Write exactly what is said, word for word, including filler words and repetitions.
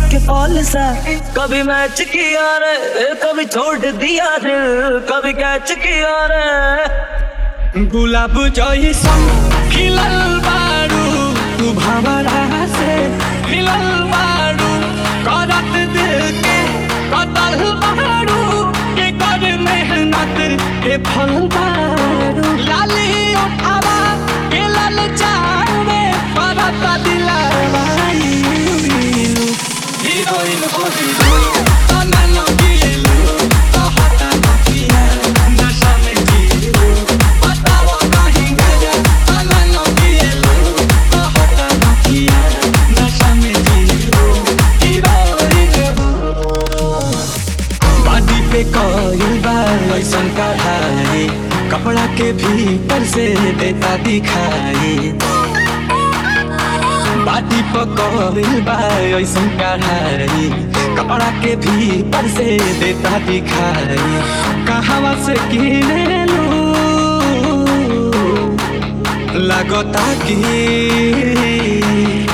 के बॉल सा कभी मैच किया रे, कभी छोड़ दिया दिल, कभी कैच किया रे। गुलाब जैसन खिलल बारू तू भंवरा से खिलल बारू, करत दिल के कतल बारू के कर मेहनत के फल बारू। लाली उठावा के लाल चावे करत दिलवा हीरोइन हो हीरो तना लगिलू तो हटा नकिया नशा में जीलू बताओ कहीं गया तना लगिलू तो हटा नकिया नशा में जीलू हीरोइन हो। बॉडी पे कोई बार ऐसन कढ़ाई कपड़ा के भीतर से देता दिखाई, बाटी पकड़िल बा ऐसन कढ़ाई कपड़ा के भीतर से देता दिखाई। कहवा से किनेलू लगता कि